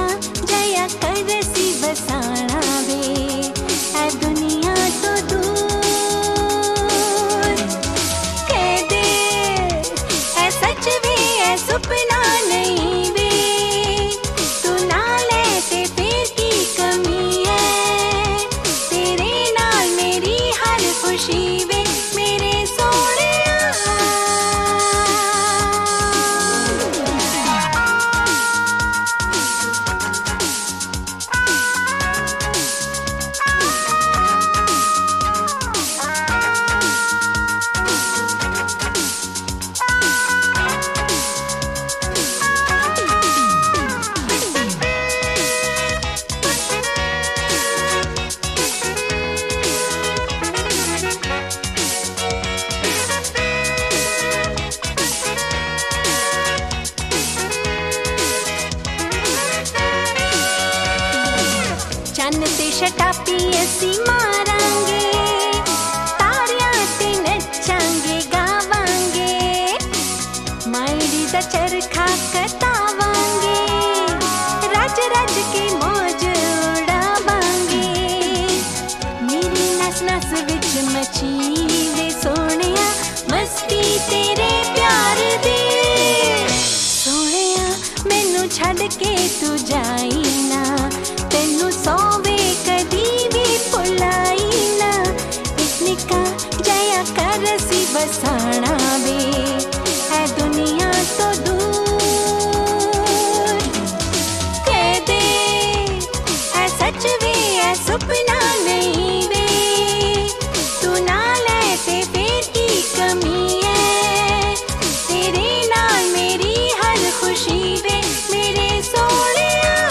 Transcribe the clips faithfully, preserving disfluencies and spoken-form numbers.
जया कर सी बसाना वे ऐ दुनिया तो दूर कह दे ऐ सच वे ऐ सुपना नहीं वे तू ना ले ते फिर की कमी है तेरे नाल मेरी हर खुशी वे मेरे सोने चन्न ते छटापी असी मारांगे तारियां ते नचांगे गावांगे मायरी दा चरखा कतावांगे रज रज के मौज उड़ावांगे मेरी नस नस विच मची वे सोहणिया मस्ती तेरे प्यार दी सोहणिया मैनू छड्ड के तू जाई ना तेनू सौवे कदी भी भुलाई ना एक निक्का जया कर सी बसाना वे ऐ दुनिया तो दूर कह दे ऐ सच वे ऐ सुपना नहीं वे तू ना ले ते फिर की कमी है तेरे नाल मेरी हर खुशी वे मेरे सोने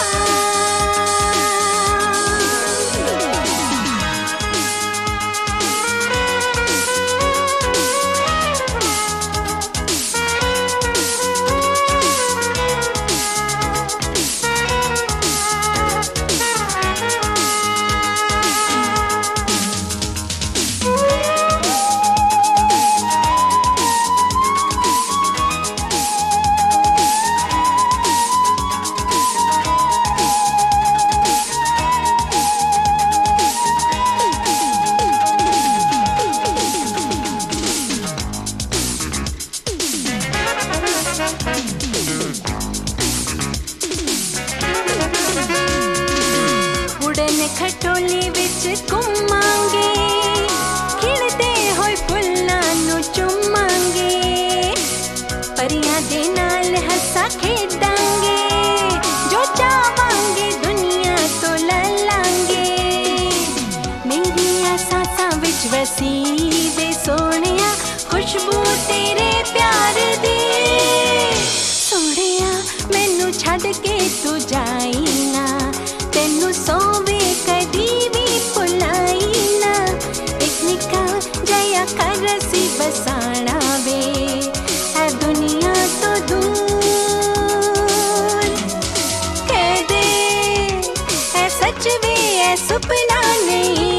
उड़न खटोले विच घुमांगे खिड़दे होए फुल्लां नू चुमांगे परियां दे नाल हस्सा खेडांगे जो चाहांगे दुनिया तो ललांगे मेरियां सांसां विच वसी वे सोहणिया खुशबू तेरे प्यार दी सोहणिया मैनू छड्ड के तू जाई ना तेनू सौवे कदी भी भुलाई ना एक निक्का जया कर सी बसाना वे ऐ दुनिया तो दूर कह दे ऐ सच वे ऐ सुपना नहीं